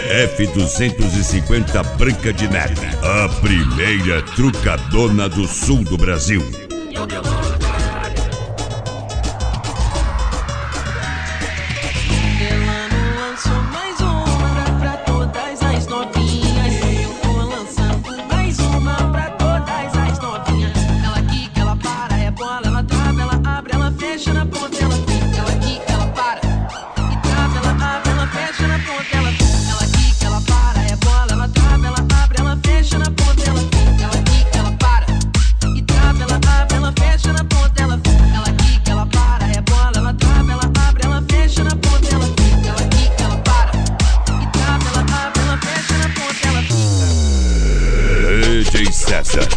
F-250 Branca de Neve, a primeira trucadona do sul do Brasil. DJ César.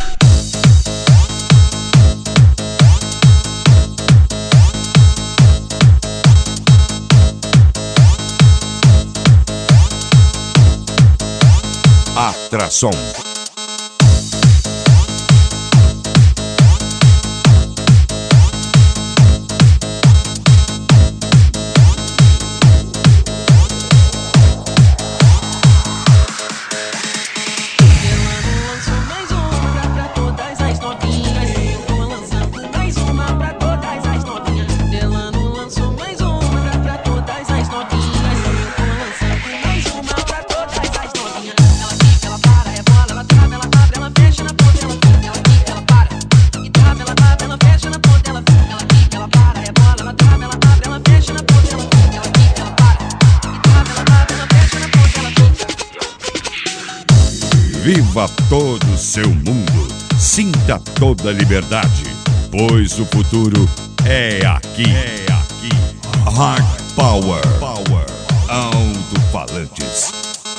Atração. Viva todo o seu mundo, sinta toda a liberdade, pois o futuro é aqui. Hard Power, Alto-Falantes.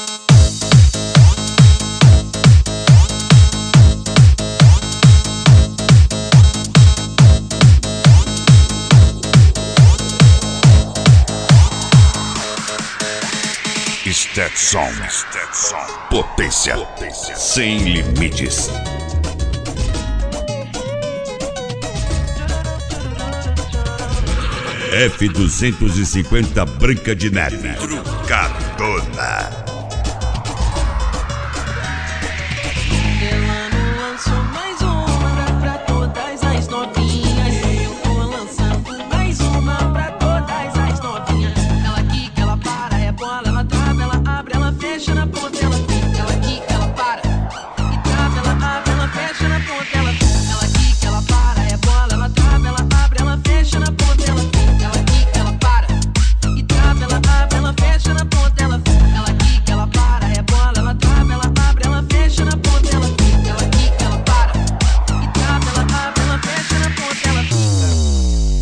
Stetson, potência sem limites. F-250 Branca de Neve, trucadona.